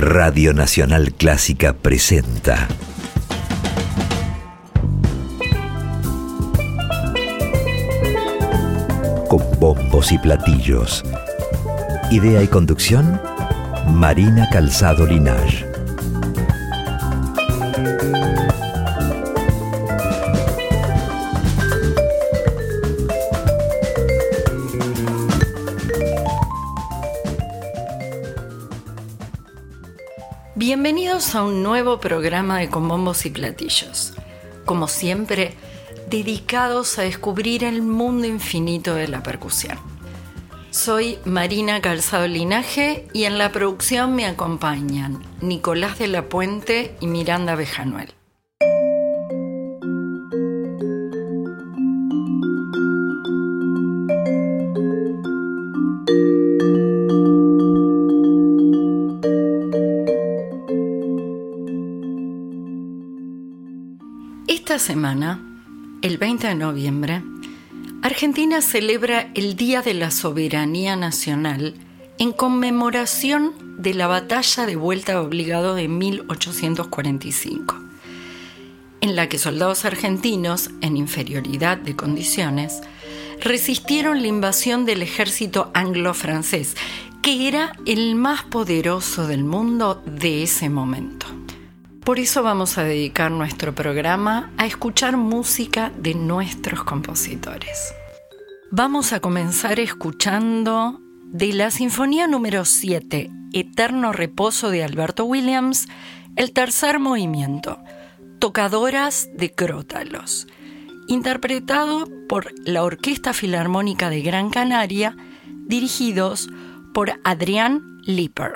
Radio Nacional Clásica presenta Con bombos y platillos. Idea y conducción, Marina Calzado Linaje. Bienvenidos a un nuevo programa de Con Bombos y Platillos. Como siempre, dedicados a descubrir el mundo infinito de la percusión. Soy Marina Calzado Linaje y en la producción me acompañan Nicolás de la Puente y Miranda Bejanuel. Esta semana, el 20 de noviembre, Argentina celebra el Día de la Soberanía Nacional en conmemoración de la Batalla de Vuelta Obligado de 1845, en la que soldados argentinos, en inferioridad de condiciones, resistieron la invasión del ejército anglo-francés, que era el más poderoso del mundo de ese momento. Por eso vamos a dedicar nuestro programa a escuchar música de nuestros compositores. Vamos a comenzar escuchando de la Sinfonía número 7, Eterno Reposo de Alberto Williams, el tercer movimiento, Tocadoras de Crótalos, interpretado por la Orquesta Filarmónica de Gran Canaria, dirigidos por Adrián Lipper.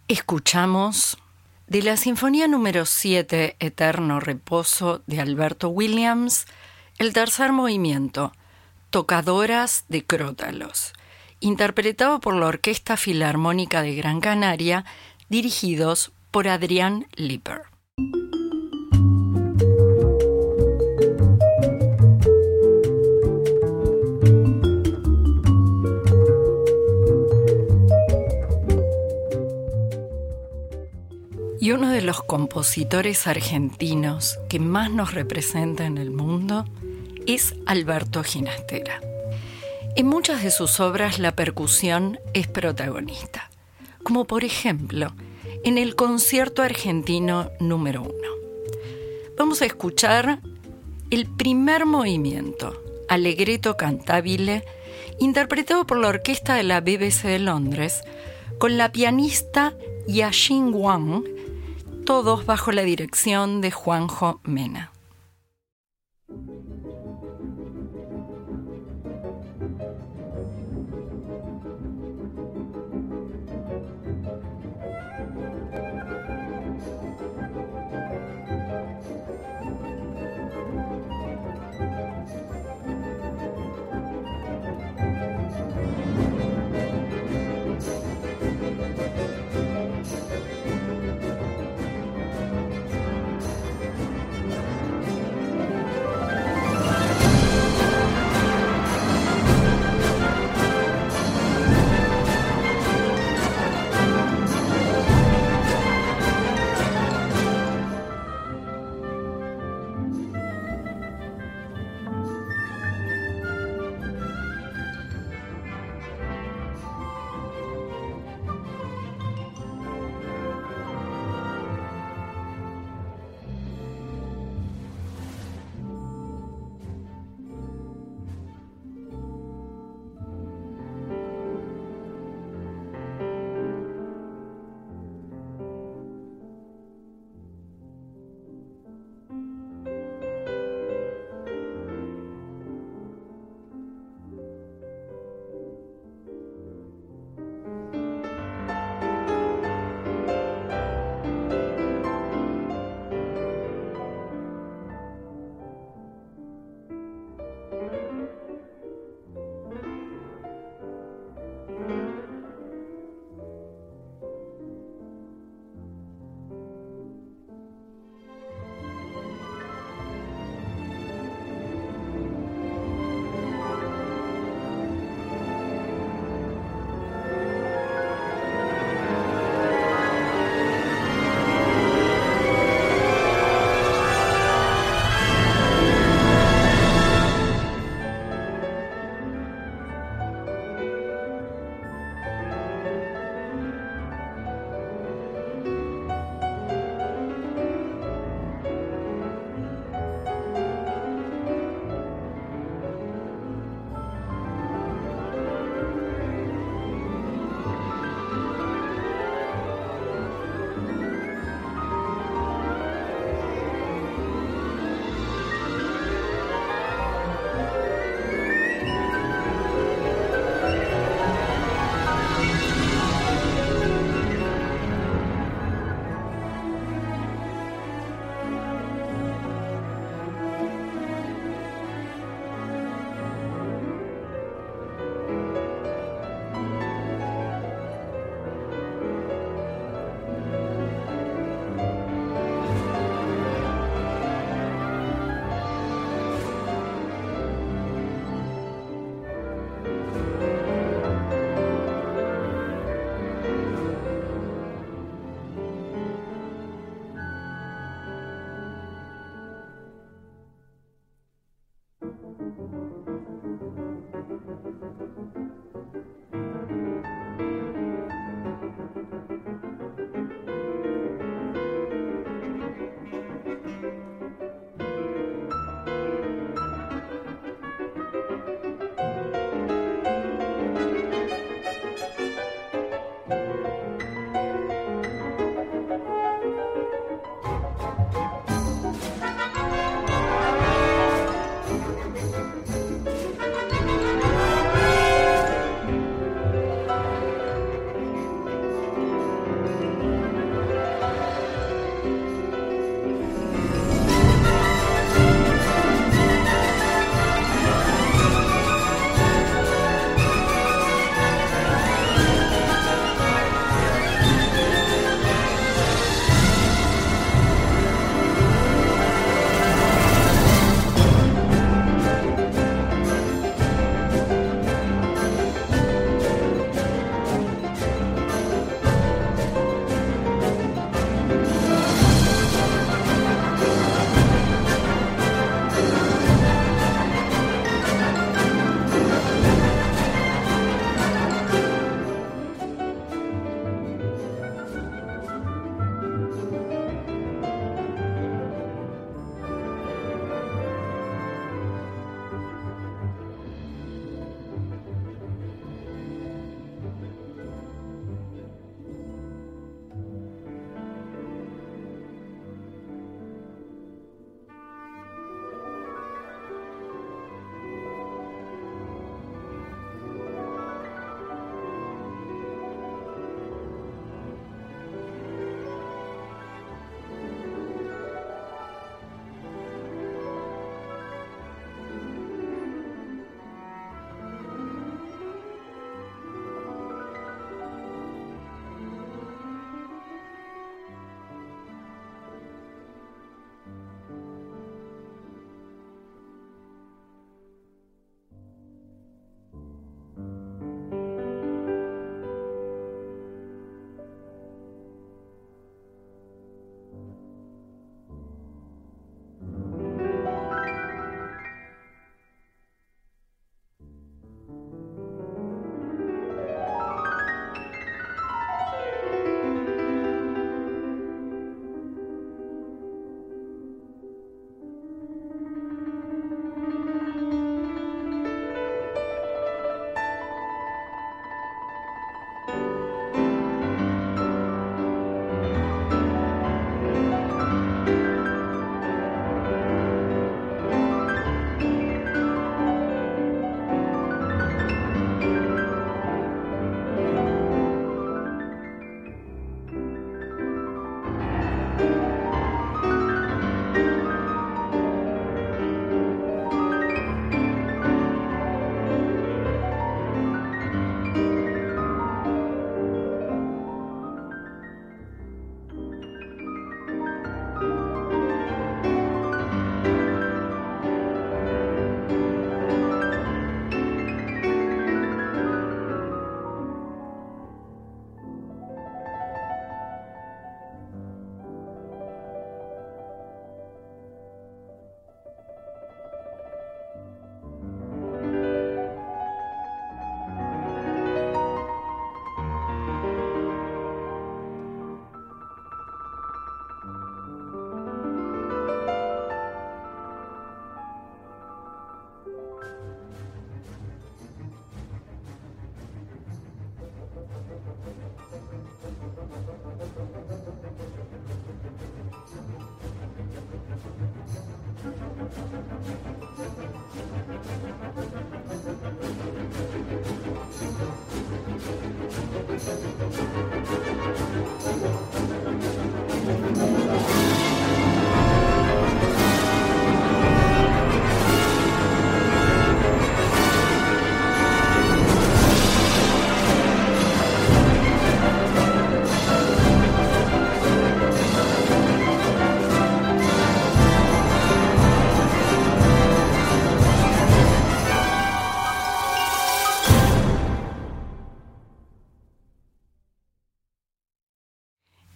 Escuchamos de la Sinfonía número 7, Eterno Reposo, de Alberto Williams, el tercer movimiento, Tocadoras de Crótalos, interpretado por la Orquesta Filarmónica de Gran Canaria, dirigidos por Adrián Lipper. Y uno de los compositores argentinos que más nos representa en el mundo es Alberto Ginastera. En muchas de sus obras la percusión es protagonista, como por ejemplo en el Concierto Argentino número 1. Vamos a escuchar el primer movimiento, Allegretto cantabile, interpretado por la orquesta de la BBC de Londres, con la pianista Yashing Wang, todos bajo la dirección de Juanjo Mena.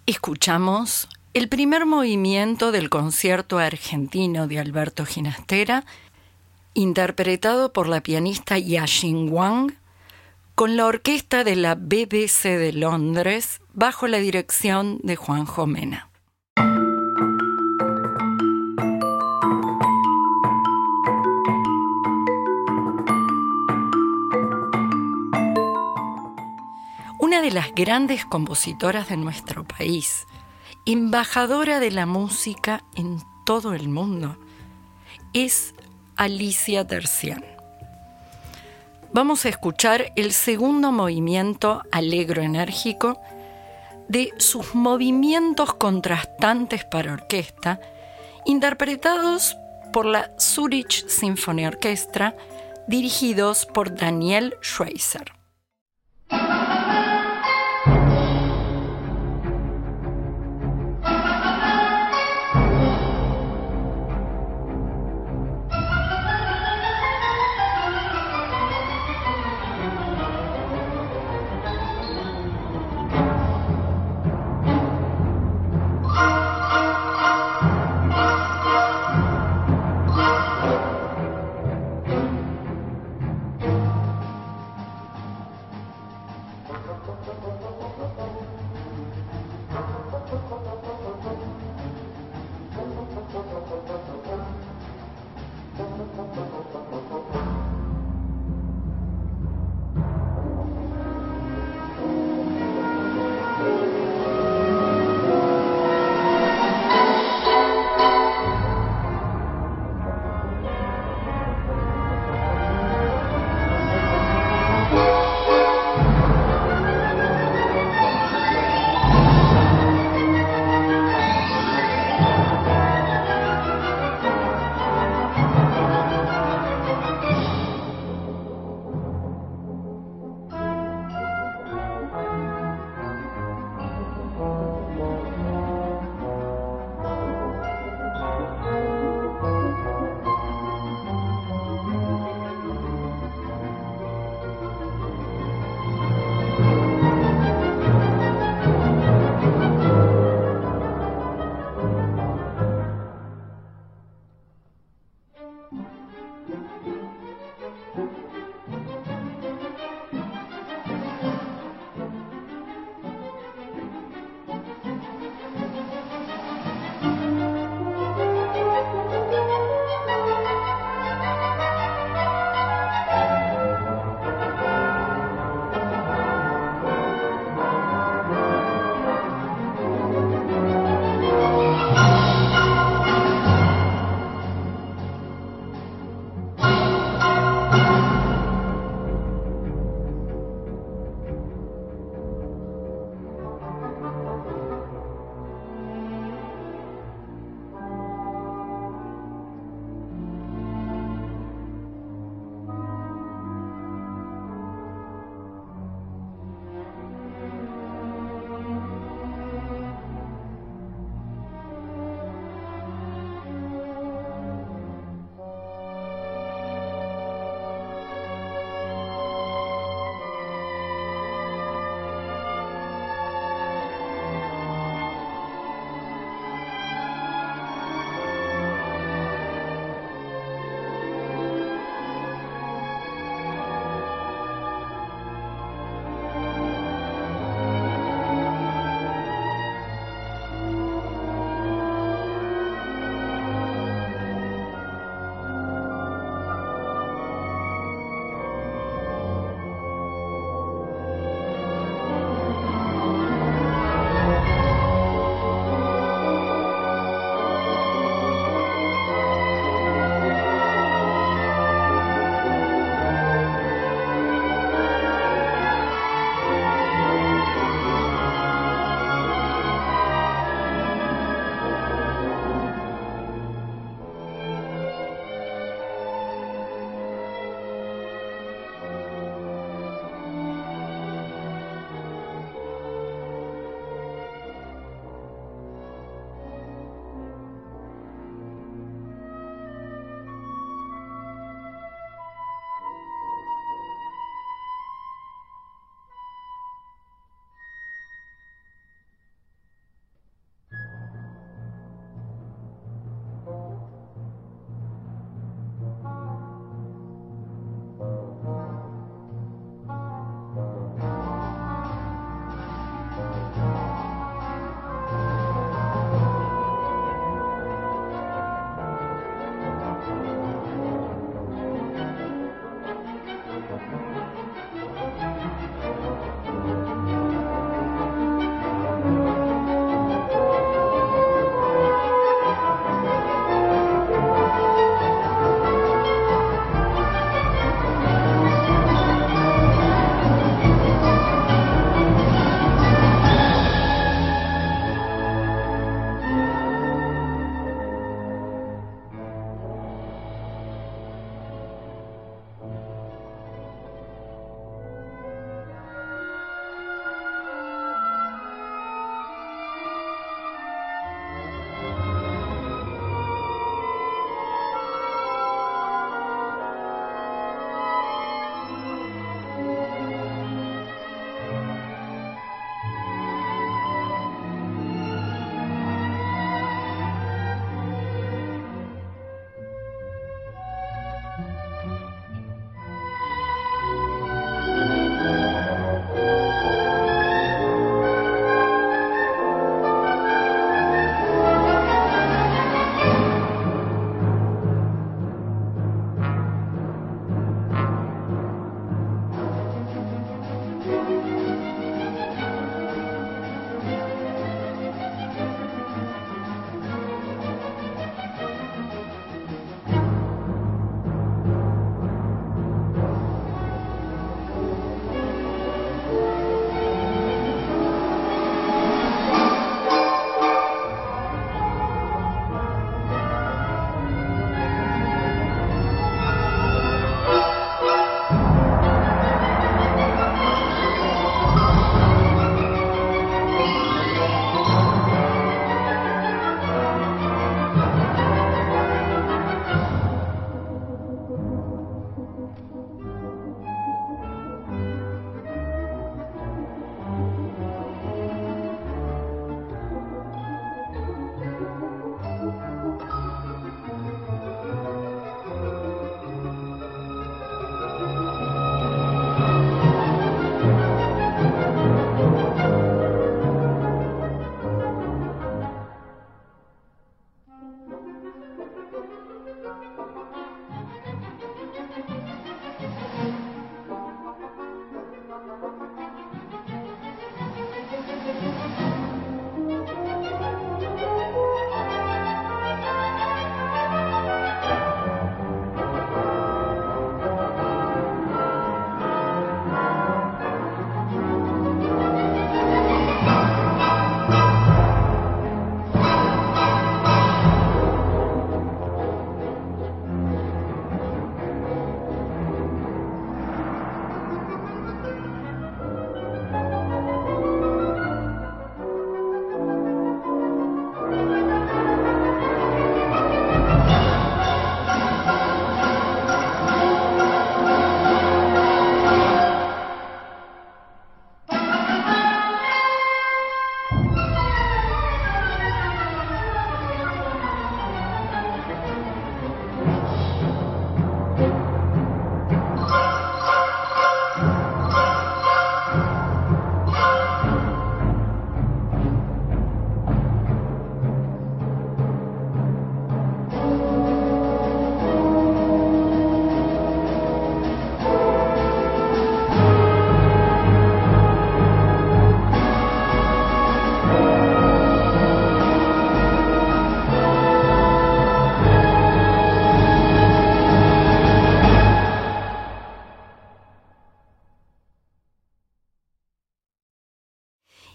Escuchamos el primer movimiento del concierto argentino de Alberto Ginastera, interpretado por la pianista Yashing Wang, con la orquesta de la BBC de Londres, bajo la dirección de Juanjo Mena. Una de las grandes compositoras de nuestro país, embajadora de la música en todo el mundo, es Alicia Terzian. Vamos a escuchar el segundo movimiento alegro enérgico de sus movimientos contrastantes para orquesta, interpretados por la Zurich Symphony Orchestra, dirigidos por Daniel Schweizer.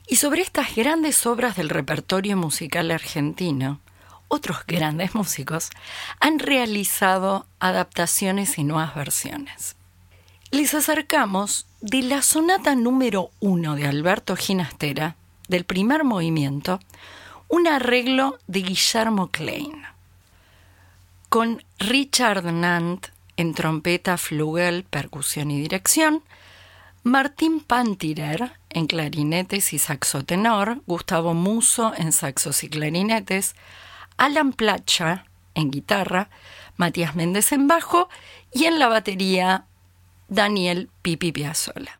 Y sobre estas grandes obras del repertorio musical argentino, otros grandes músicos han realizado adaptaciones y nuevas versiones. Les acercamos de la sonata número 1 de Alberto Ginastera, del primer movimiento, un arreglo de Guillermo Klein, con Richard Nant en trompeta, flugel, percusión y dirección, Martín Pantirer en clarinetes y saxo tenor, Gustavo Musso en saxos y clarinetes, Alan Placha en guitarra, Matías Méndez en bajo y en la batería Daniel Pipi Piazzolla.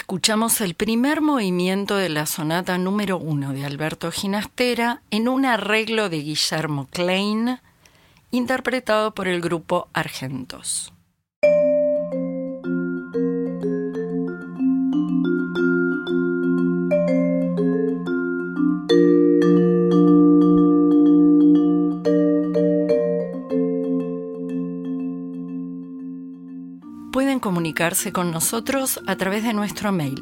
escuchamos el primer movimiento de la sonata número 1 de Alberto Ginastera en un arreglo de Guillermo Klein, interpretado por el grupo Argentos. Pueden comunicarse con nosotros a través de nuestro mail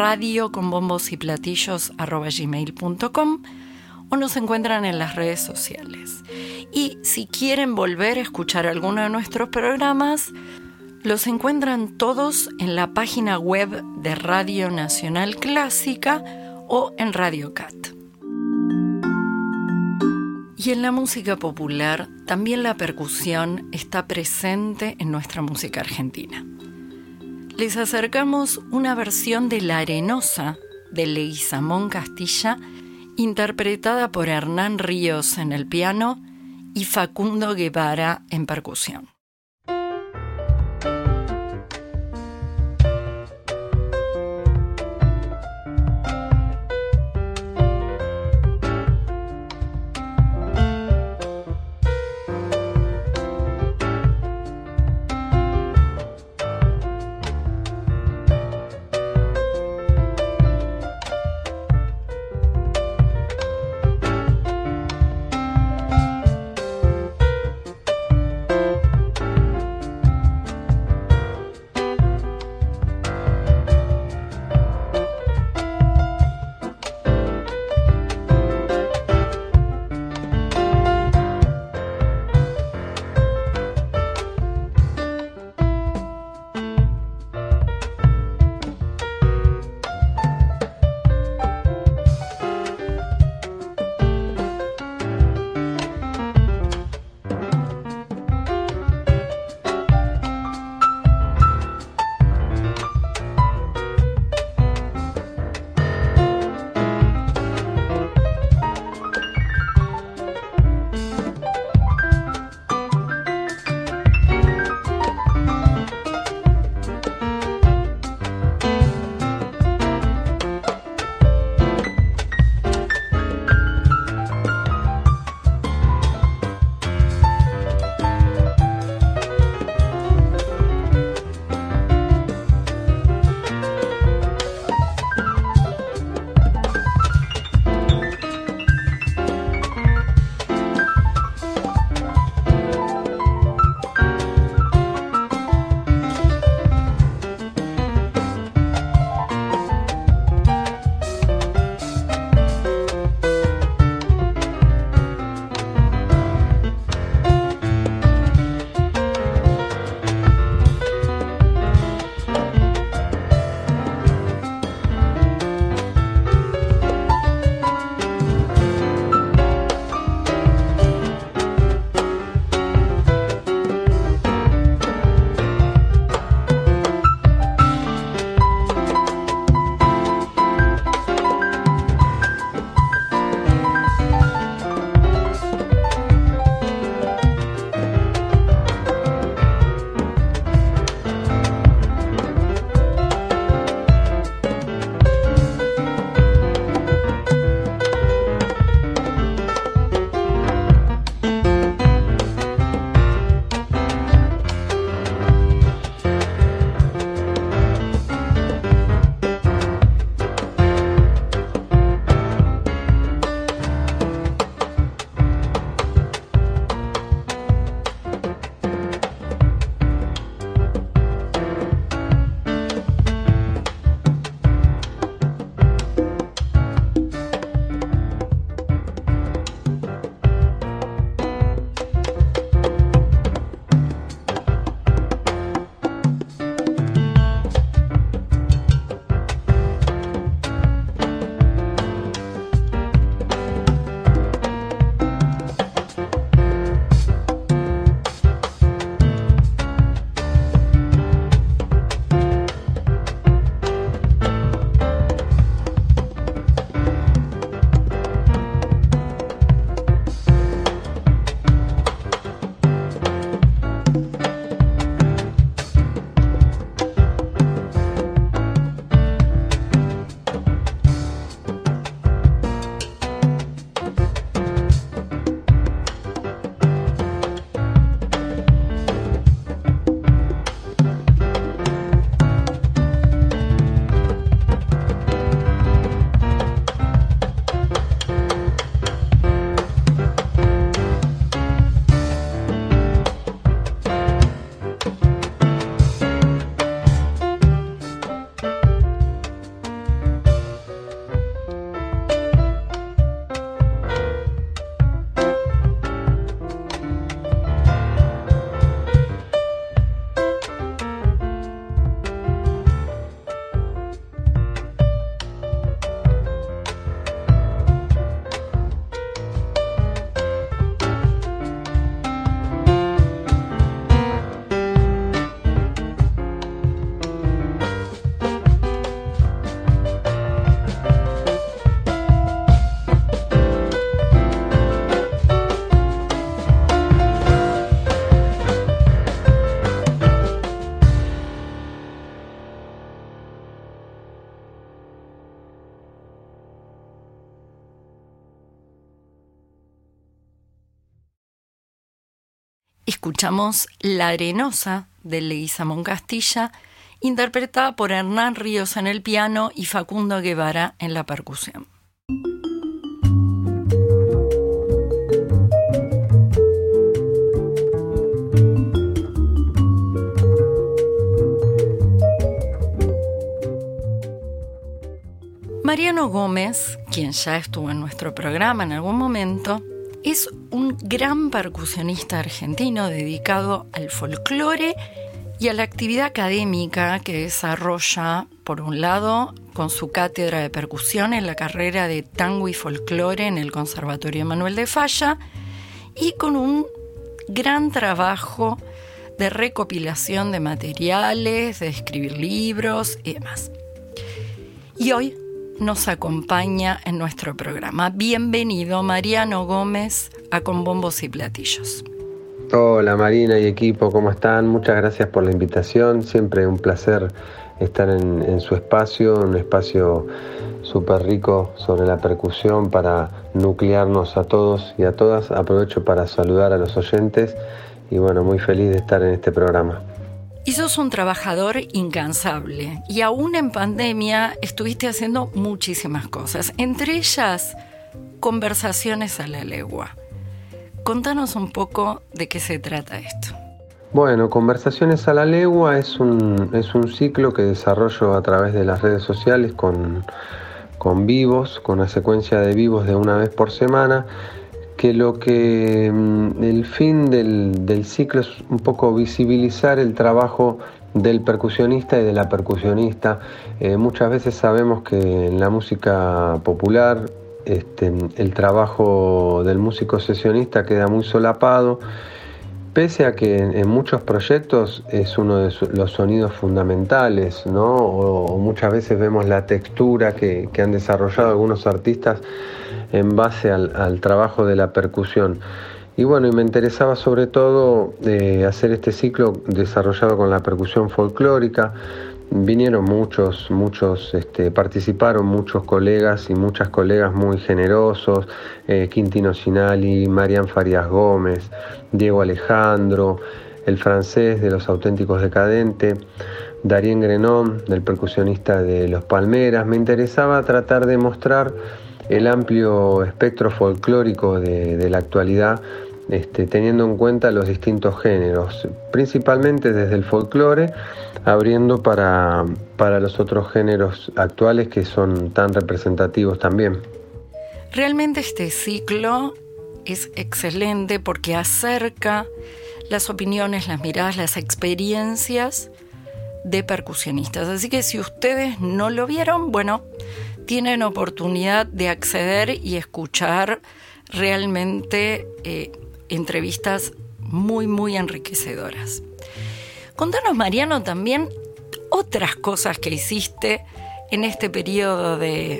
radioconbombosyplatillos@gmail.com o nos encuentran en las redes sociales. Y si quieren volver a escuchar alguno de nuestros programas, los encuentran todos en la página web de Radio Nacional Clásica o en Radio Cat. Y en la música popular, también la percusión está presente en nuestra música argentina. Les acercamos una versión de La Arenosa de Leguizamón Castilla, interpretada por Hernán Ríos en el piano y Facundo Guevara en percusión. escuchamos La Arenosa de Leguizamón Castilla, interpretada por Hernán Ríos en el piano y Facundo Guevara en la percusión. Mariano Gómez, quien ya estuvo en nuestro programa en algún momento, es un gran percusionista argentino dedicado al folclore y a la actividad académica que desarrolla, por un lado, con su cátedra de percusión en la carrera de tango y folclore en el Conservatorio Manuel de Falla, y con un gran trabajo de recopilación de materiales, de escribir libros y demás. Y hoy nos acompaña en nuestro programa. Bienvenido, Mariano Gómez, a Con Bombos y Platillos. Hola Marina y equipo, ¿cómo están? Muchas gracias por la invitación. Siempre un placer estar en su espacio, un espacio súper rico sobre la percusión para nuclearnos a todos y a todas. Aprovecho para saludar a los oyentes y bueno, muy feliz de estar en este programa. Y sos un trabajador incansable y aún en pandemia estuviste haciendo muchísimas cosas, entre ellas Conversaciones a la Legua. Contanos un poco de qué se trata esto. Bueno, Conversaciones a la Legua es un ciclo que desarrollo a través de las redes sociales con vivos, con una secuencia de vivos de una vez por semana, que el fin del ciclo es un poco visibilizar el trabajo del percusionista y de la percusionista. Muchas veces sabemos que en la música popular el trabajo del músico sesionista queda muy solapado, pese a que en muchos proyectos es uno de los sonidos fundamentales, ¿no? O muchas veces vemos la textura que han desarrollado algunos artistas en base al trabajo de la percusión. Y bueno, y me interesaba sobre todo hacer este ciclo desarrollado con la percusión folclórica. Vinieron muchos, participaron muchos colegas y muchas colegas muy generosos, Quintino Sinali, Marian Farías Gómez, Diego Alejandro, el francés de Los Auténticos Decadentes, Darien Grenon, del percusionista de Los Palmeras. Me interesaba tratar de mostrar el amplio espectro folclórico de la actualidad, teniendo en cuenta los distintos géneros, principalmente desde el folclore, abriendo para los otros géneros actuales que son tan representativos también. Realmente este ciclo es excelente porque acerca las opiniones, las miradas, las experiencias de percusionistas. Así que si ustedes no lo vieron, bueno, tienen oportunidad de acceder y escuchar realmente entrevistas muy, muy enriquecedoras. Contanos, Mariano, también otras cosas que hiciste en este periodo de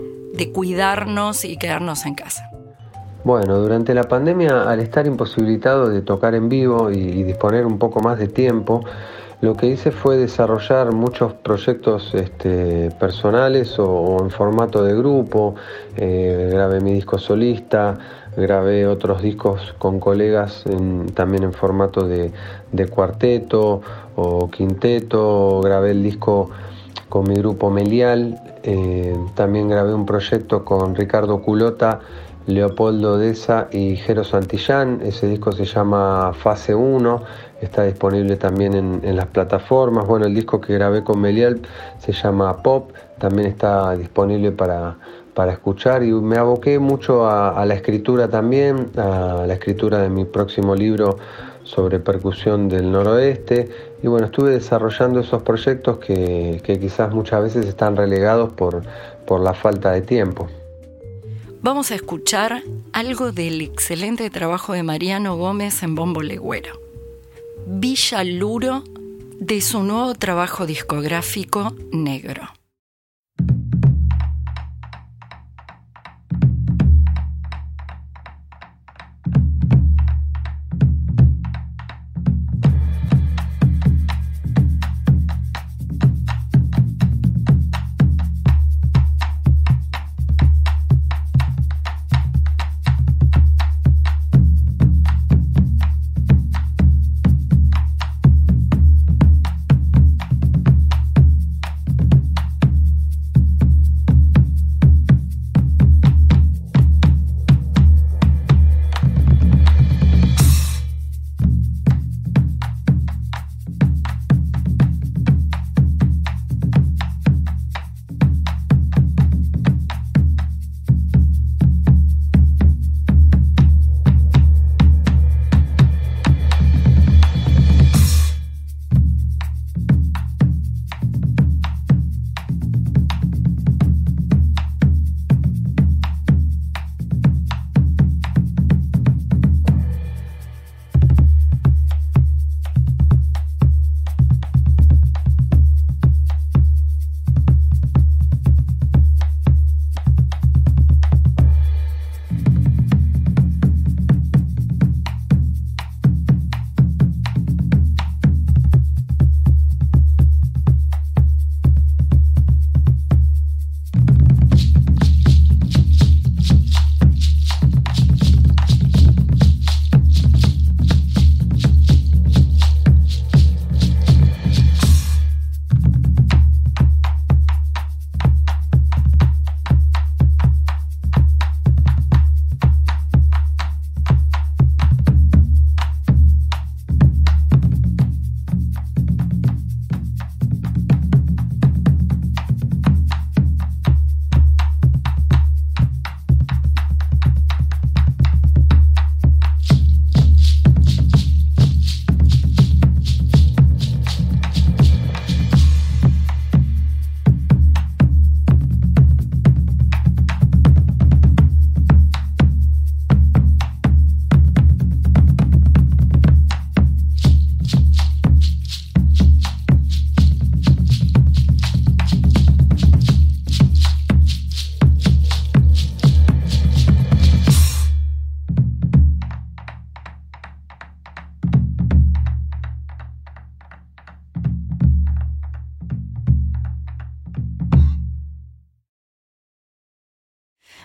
cuidarnos y quedarnos en casa. Bueno, durante la pandemia, al estar imposibilitado de tocar en vivo y disponer un poco más de tiempo, lo que hice fue desarrollar muchos proyectos personales o en formato de grupo. Grabé mi disco solista, grabé otros discos con colegas también en formato de cuarteto o quinteto. Grabé el disco con mi grupo Melial. También grabé un proyecto con Ricardo Culota, Leopoldo Deza y Jero Santillán. Ese disco se llama Fase 1, está disponible también en las plataformas. Bueno, el disco que grabé con Melial se llama Pop, también está disponible para escuchar, y me aboqué mucho a la escritura también, a la escritura de mi próximo libro sobre percusión del noroeste. Y bueno, estuve desarrollando esos proyectos que quizás muchas veces están relegados por la falta de tiempo. Vamos a escuchar algo del excelente trabajo de Mariano Gómez en bombo legüero. Villa Luro, de su nuevo trabajo discográfico Negro.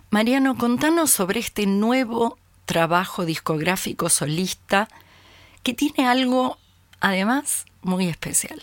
Mariano, contanos sobre este nuevo trabajo discográfico solista que tiene algo, además, muy especial.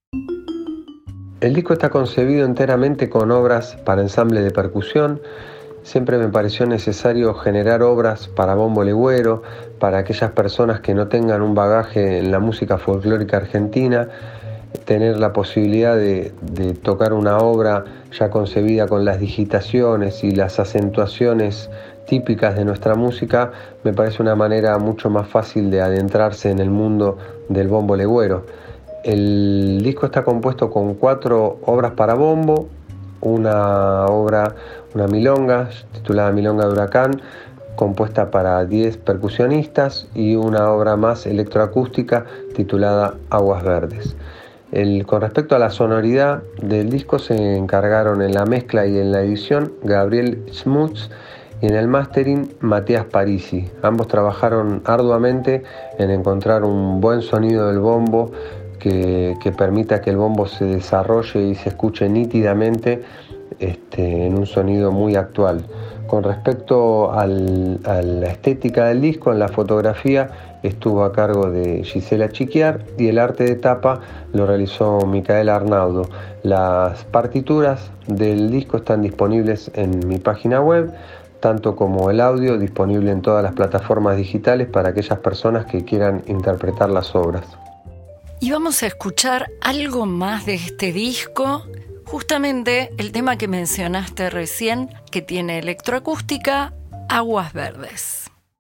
El disco está concebido enteramente con obras para ensamble de percusión. Siempre me pareció necesario generar obras para bombo legüero, para aquellas personas que no tengan un bagaje en la música folclórica argentina, tener la posibilidad de tocar una obra ya concebida con las digitaciones y las acentuaciones típicas de nuestra música, me parece una manera mucho más fácil de adentrarse en el mundo del bombo legüero. El disco está compuesto con 4 obras para bombo, una milonga titulada Milonga de Huracán, compuesta para 10 percusionistas, y una obra más electroacústica titulada Aguas Verdes. Con respecto a la sonoridad del disco, se encargaron en la mezcla y en la edición Gabriel Schmutz y en el mastering Matías Parisi. Ambos trabajaron arduamente en encontrar un buen sonido del bombo que permita que el bombo se desarrolle y se escuche nítidamente en un sonido muy actual. Con respecto a la estética del disco, en la fotografía estuvo a cargo de Gisela Chiquiar y el arte de tapa lo realizó Micaela Arnaudo. Las partituras del disco están disponibles en mi página web, tanto como el audio disponible en todas las plataformas digitales para aquellas personas que quieran interpretar las obras. Y vamos a escuchar algo más de este disco, justamente el tema que mencionaste recién, que tiene electroacústica, Aguas Verdes.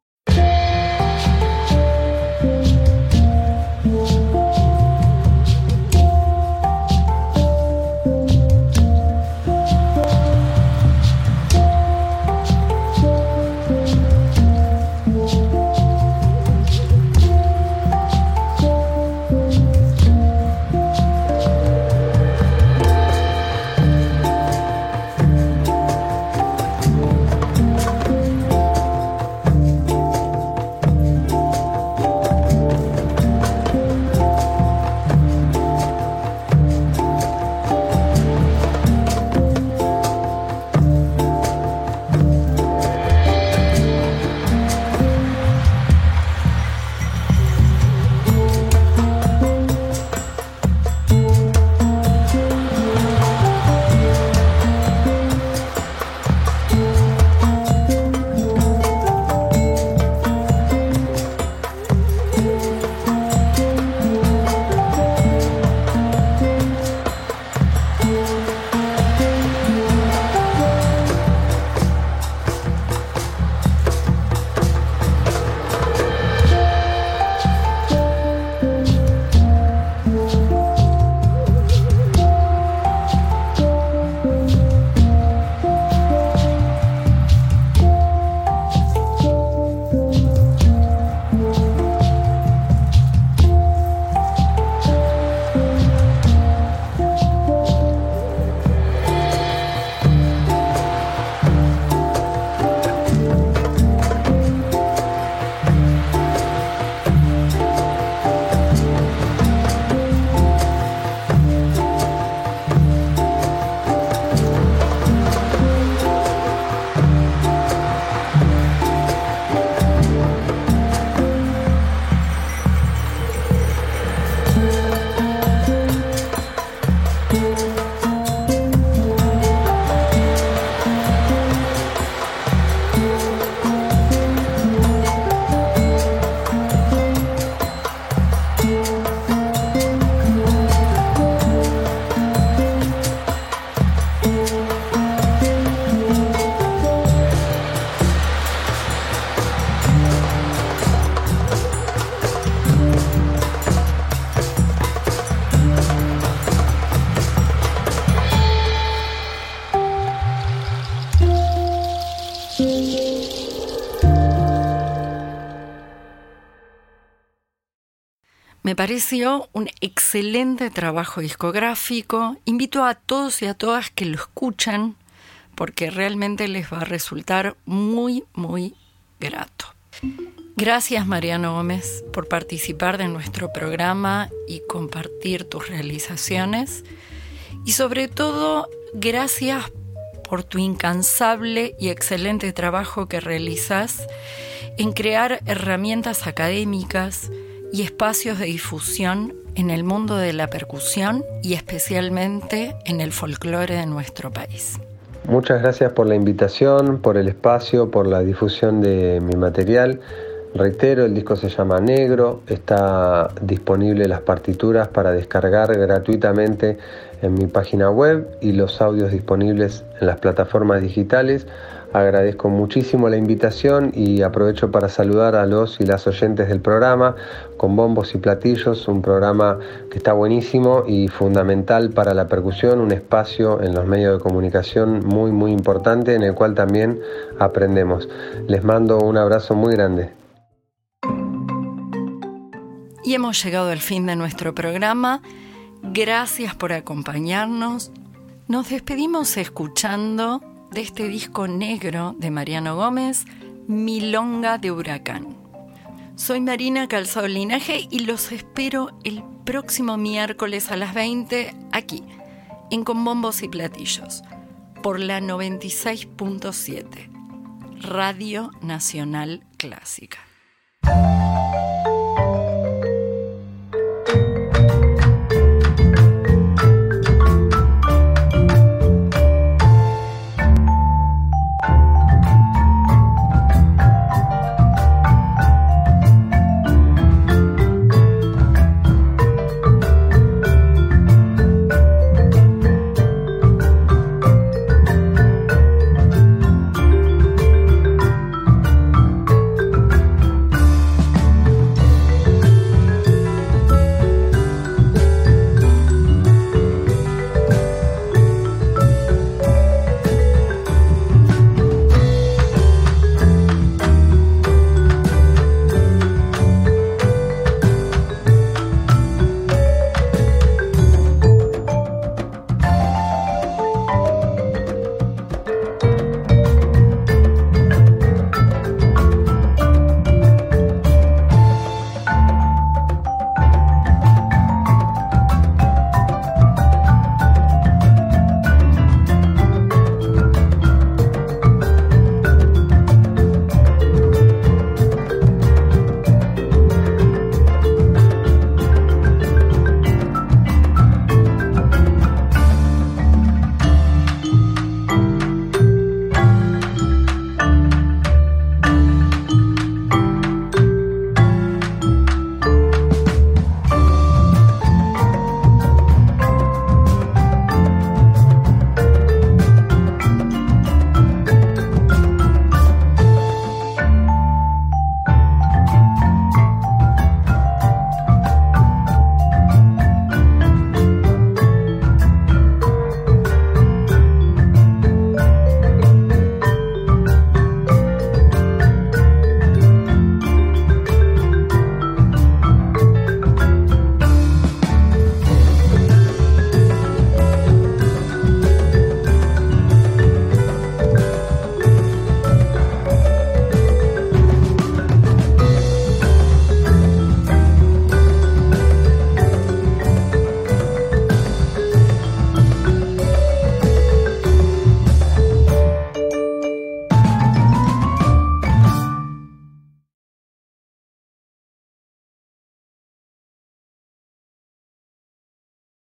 Me pareció un excelente trabajo discográfico. Invito a todos y a todas que lo escuchen porque realmente les va a resultar muy, muy grato. Gracias, Mariano Gómez, por participar de nuestro programa y compartir tus realizaciones. Y sobre todo, gracias por tu incansable y excelente trabajo que realizas en crear herramientas académicas y espacios de difusión en el mundo de la percusión y especialmente en el folclore de nuestro país. Muchas gracias por la invitación, por el espacio, por la difusión de mi material. Reitero, el disco se llama Negro, está disponible las partituras para descargar gratuitamente en mi página web y los audios disponibles en las plataformas digitales. Agradezco muchísimo la invitación y aprovecho para saludar a los y las oyentes del programa Con Bombos y Platillos, un programa que está buenísimo y fundamental para la percusión, un espacio en los medios de comunicación muy muy importante en el cual también aprendemos. Les mando un abrazo muy grande. Y hemos llegado al fin de nuestro programa. Gracias por acompañarnos. Nos despedimos escuchando de este disco negro de Mariano Gómez, Milonga de Huracán. Soy Marina Calzado Linaje y los espero el próximo miércoles a las 20 aquí, en Con Bombos y Platillos, por la 96.7, Radio Nacional Clásica.